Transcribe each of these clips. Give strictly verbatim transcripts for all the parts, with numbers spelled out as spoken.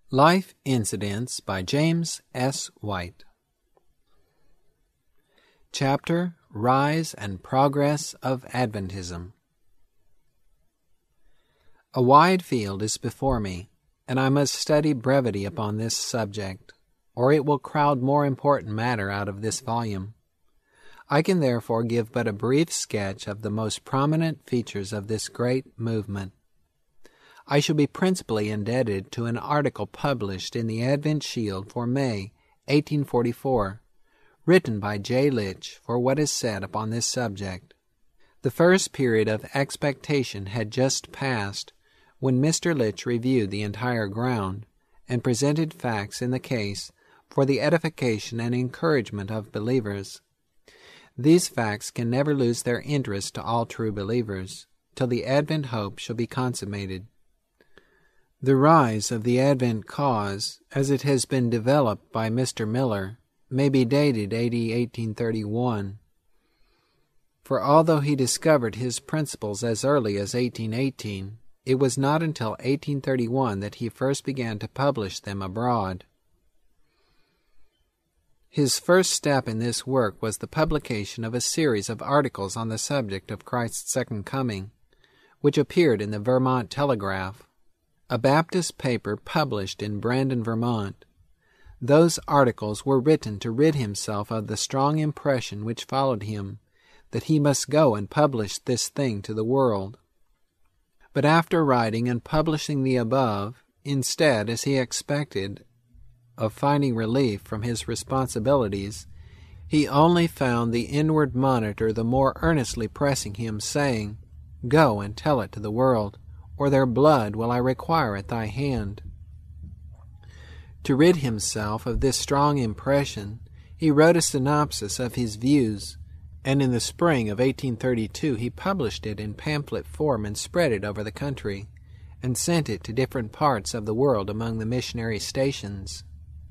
Life Incidents by James S. White. Chapter Rise and Progress of Adventism. A wide field is before me, and I must study brevity upon this subject, or it will crowd more important matter out of this volume. I can therefore give but a brief sketch of the most prominent features of this great movement. I shall be principally indebted to an article published in the Advent Shield for May, eighteen forty-four, written by J. Litch for what is said upon this subject. The first period of expectation had just passed when Mister Litch reviewed the entire ground and presented facts in the case for the edification and encouragement of believers. These facts can never lose their interest to all true believers till the Advent hope shall be consummated. The rise of the Advent cause, as it has been developed by Mister Miller, may be dated A D eighteen thirty-one, for although he discovered his principles as early as eighteen eighteen, it was not until eighteen thirty-one that he first began to publish them abroad. His first step in this work was the publication of a series of articles on the subject of Christ's second coming, which appeared in the Vermont Telegraph, a Baptist paper published in Brandon, Vermont. Those articles were written to rid himself of the strong impression which followed him, that he must go and publish this thing to the world. But after writing and publishing the above, instead, as he expected, of finding relief from his responsibilities, he only found the inward monitor the more earnestly pressing him, saying, "Go and tell it to the world, or their blood will I require at thy hand." To rid himself of this strong impression, he wrote a synopsis of his views, and in the spring of eighteen thirty-two he published it in pamphlet form and spread it over the country, and sent it to different parts of the world among the missionary stations.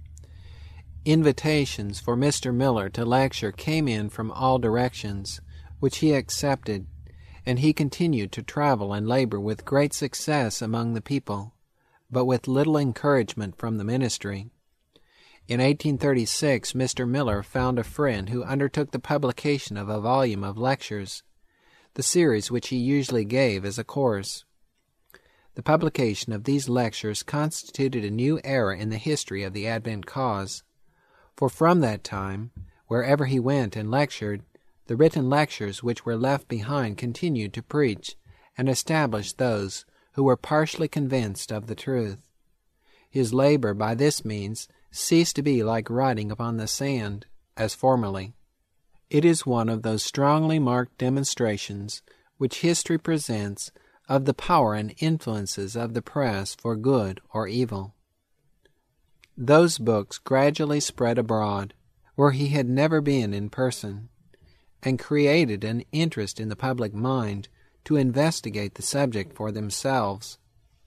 Invitations for Mister Miller to lecture came in from all directions, which he accepted, and he continued to travel and labor with great success among the people, but with little encouragement from the ministry. In eighteen thirty-six, Mister Miller found a friend who undertook the publication of a volume of lectures, the series which he usually gave as a course. The publication of these lectures constituted a new era in the history of the Advent cause, for from that time, wherever he went and lectured, the written lectures which were left behind continued to preach and establish those who were partially convinced of the truth. His labor by this means ceased to be like writing upon the sand, as formerly. It is one of those strongly marked demonstrations which history presents of the power and influences of the press for good or evil. Those books gradually spread abroad, where he had never been in person, and created an interest in the public mind to investigate the subject for themselves.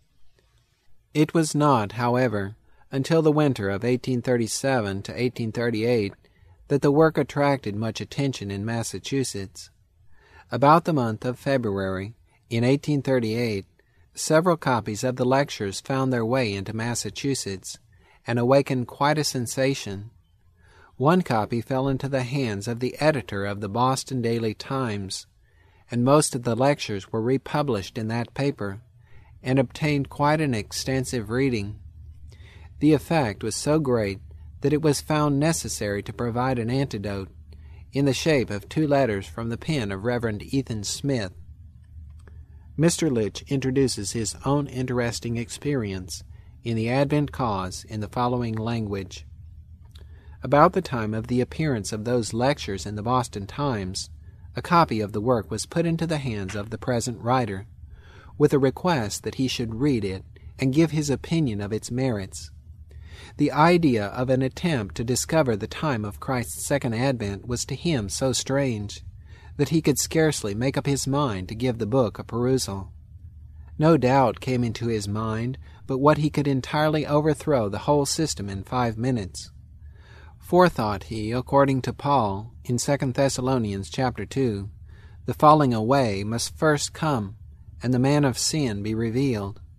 It was not, however, until the winter of eighteen thirty-seven to eighteen thirty-eight that the work attracted much attention in Massachusetts. About the month of February, in eighteen thirty-eight, several copies of the lectures found their way into Massachusetts and awakened quite a sensation. One copy fell into the hands of the editor of the Boston Daily Times, and most of the lectures were republished in that paper, and obtained quite an extensive reading. The effect was so great that it was found necessary to provide an antidote, in the shape of two letters from the pen of Reverend Ethan Smith. Mister Litch introduces his own interesting experience in the Advent cause in the following language. About the time of the appearance of those lectures in the Boston Times, a copy of the work was put into the hands of the present writer, with a request that he should read it and give his opinion of its merits. The idea of an attempt to discover the time of Christ's second advent was to him so strange that he could scarcely make up his mind to give the book a perusal. No doubt came into his mind but what he could entirely overthrow the whole system in five minutes. For, thought he, according to Paul, in Second Thessalonians chapter two, the falling away must first come, and the man of sin be revealed,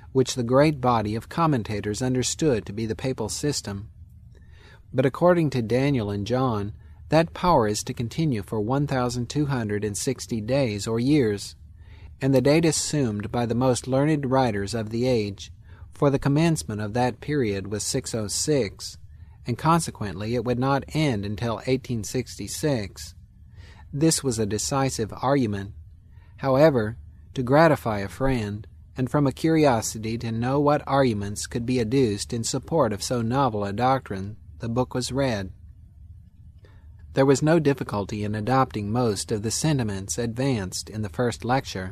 which the great body of commentators understood to be the papal system. But according to Daniel and John, that power is to continue for one thousand two hundred sixty days or years, and the date assumed by the most learned writers of the age for the commencement of that period was six oh six, and consequently it would not end until eighteen sixty-six. This was a decisive argument. However, to gratify a friend, and from a curiosity to know what arguments could be adduced in support of so novel a doctrine, the book was read. There was no difficulty in adopting most of the sentiments advanced in the first lecture.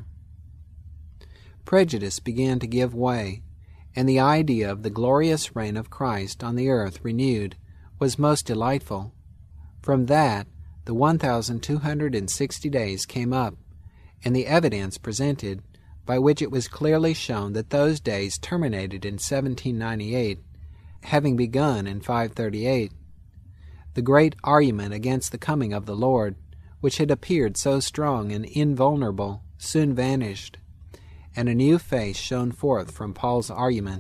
Prejudice began to give way, and the idea of the glorious reign of Christ on the earth renewed was most delightful. From that, the one thousand two hundred sixty days came up, and the evidence presented, by which it was clearly shown that those days terminated in seventeen ninety-eight, having begun in five thirty-eight. The great argument against the coming of the Lord, which had appeared so strong and invulnerable, soon vanished, and a new face shone forth from Paul's argument.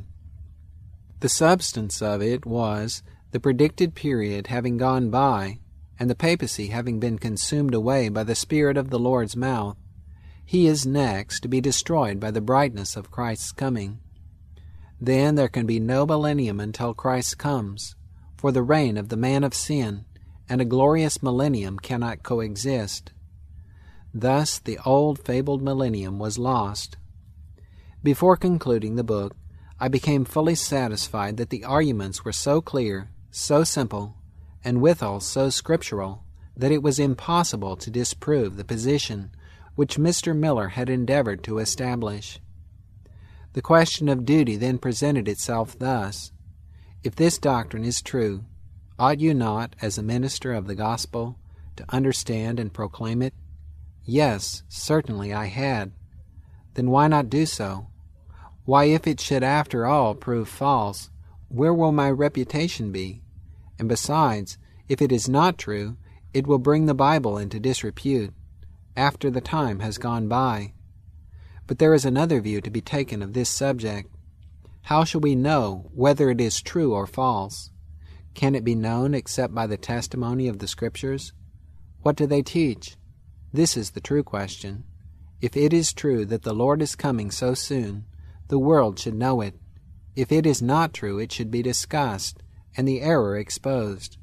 The substance of it was, the predicted period having gone by, and the papacy having been consumed away by the Spirit of the Lord's mouth, he is next to be destroyed by the brightness of Christ's coming. Then there can be no millennium until Christ comes, for the reign of the man of sin and a glorious millennium cannot coexist. Thus the old fabled millennium was lost. Before concluding the book, I became fully satisfied that the arguments were so clear, so simple, and withal so scriptural, that it was impossible to disprove the position which Mister Miller had endeavored to establish. The question of duty then presented itself thus: if this doctrine is true, ought you not, as a minister of the gospel, to understand and proclaim it? Yes, certainly I had. Then why not do so? Why, if it should after all prove false, where will my reputation be? And besides, if it is not true, it will bring the Bible into disrepute, after the time has gone by. But there is another view to be taken of this subject. How shall we know whether it is true or false? Can it be known except by the testimony of the Scriptures? What do they teach? This is the true question. If it is true that the Lord is coming so soon, the world should know it. If it is not true, it should be discussed, and the error exposed.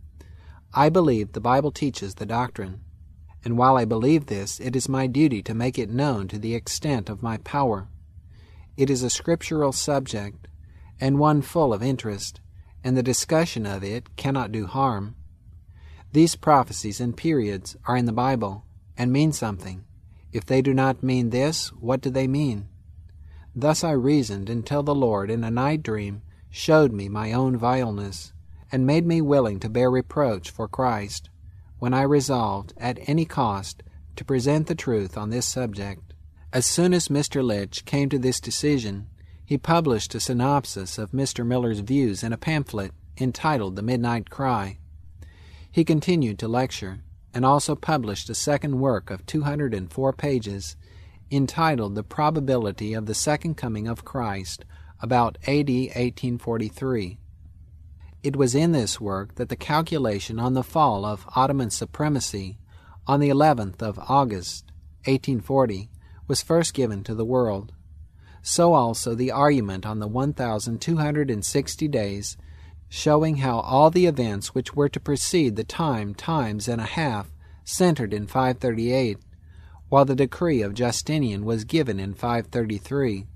I believe the Bible teaches the doctrine, and while I believe this, it is my duty to make it known to the extent of my power. It is a scriptural subject, and one full of interest, and the discussion of it cannot do harm. These prophecies and periods are in the Bible, and mean something. If they do not mean this, what do they mean? Thus I reasoned until the Lord in a night dream showed me my own vileness, and made me willing to bear reproach for Christ, when I resolved, at any cost, to present the truth on this subject. As soon as Mister Litch came to this decision, he published a synopsis of Mister Miller's views in a pamphlet entitled The Midnight Cry. He continued to lecture, and also published a second work of two hundred four pages, entitled The Probability of the Second Coming of Christ, about A D eighteen forty-three. It was in this work that the calculation on the fall of Ottoman supremacy on the eleventh of August, eighteen forty, was first given to the world. So also the argument on the one thousand two hundred sixty days, showing how all the events which were to precede the time times and a half centered in five thirty-eight, while the decree of Justinian was given in five thirty-three.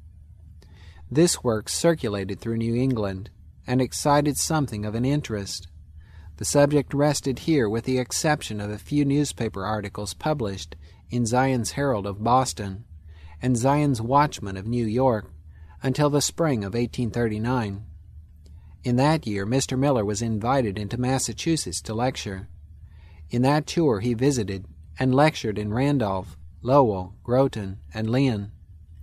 This work circulated through New England, and excited something of an interest. The subject rested here with the exception of a few newspaper articles published in Zion's Herald of Boston and Zion's Watchman of New York until the spring of eighteen thirty-nine. In that year Mister Miller was invited into Massachusetts to lecture. In that tour he visited and lectured in Randolph, Lowell, Groton, and Lynn.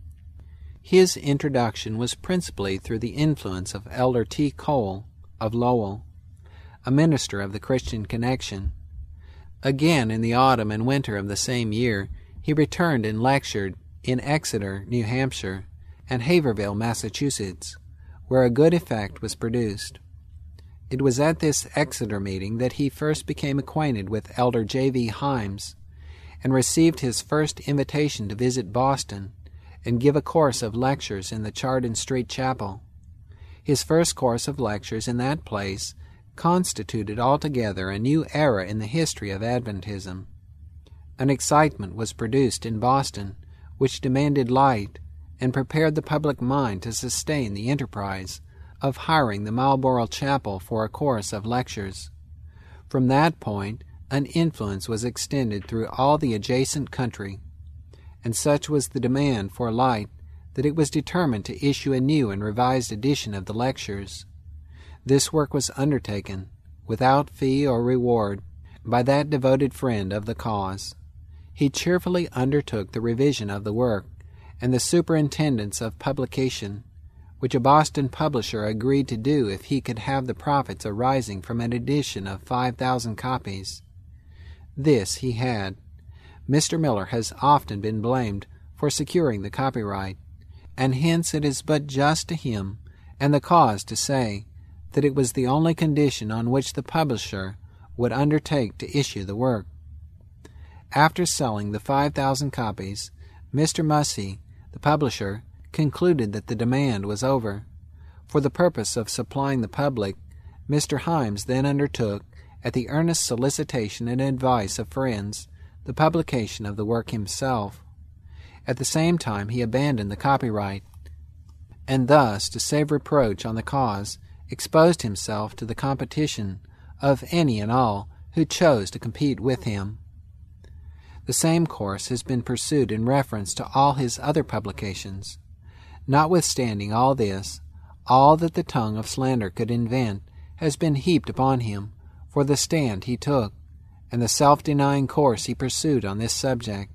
His introduction was principally through the influence of Elder T. Cole of Lowell, a minister of the Christian Connection. Again, in the autumn and winter of the same year, he returned and lectured in Exeter, New Hampshire, and Haverhill, Massachusetts, where a good effect was produced. It was at this Exeter meeting that he first became acquainted with Elder J V Himes, and received his first invitation to visit Boston and give a course of lectures in the Chardon Street Chapel. His first course of lectures in that place constituted altogether a new era in the history of Adventism. An excitement was produced in Boston which demanded light and prepared the public mind to sustain the enterprise of hiring the Marlborough Chapel for a course of lectures. From that point, an influence was extended through all the adjacent country, and such was the demand for light that it was determined to issue a new and revised edition of the lectures. This work was undertaken, without fee or reward, by that devoted friend of the cause. He cheerfully undertook the revision of the work and the superintendence of publication, which a Boston publisher agreed to do if he could have the profits arising from an edition of five thousand copies. This he had. Mister Miller has often been blamed for securing the copyright, and hence it is but just to him and the cause to say that it was the only condition on which the publisher would undertake to issue the work. After selling the five thousand copies, Mister Mussey, the publisher, concluded that the demand was over. For the purpose of supplying the public, Mister Himes then undertook, at the earnest solicitation and advice of friends, the publication of the work himself. At the same time he abandoned the copyright, and thus, to save reproach on the cause, exposed himself to the competition of any and all who chose to compete with him. The same course has been pursued in reference to all his other publications. Notwithstanding all this, all that the tongue of slander could invent has been heaped upon him for the stand he took, and the self-denying course he pursued on this subject.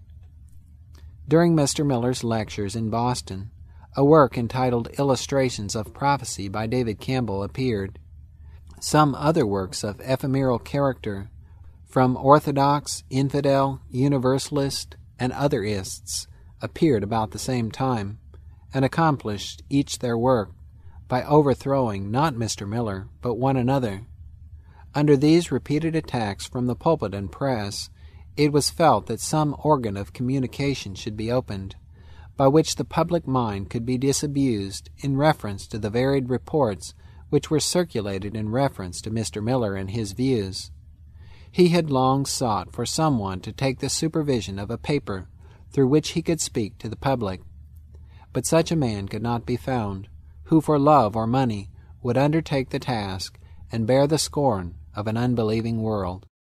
During Mister Miller's lectures in Boston, a work entitled Illustrations of Prophecy by David Campbell appeared. Some other works of ephemeral character, from Orthodox, Infidel, Universalist, and other ists, appeared about the same time, and accomplished each their work by overthrowing not Mister Miller, but one another. Under these repeated attacks from the pulpit and press, it was felt that some organ of communication should be opened, by which the public mind could be disabused in reference to the varied reports which were circulated in reference to Mister Miller and his views. He had long sought for someone to take the supervision of a paper through which he could speak to the public, but such a man could not be found, who for love or money would undertake the task and bear the scorn of an unbelieving world.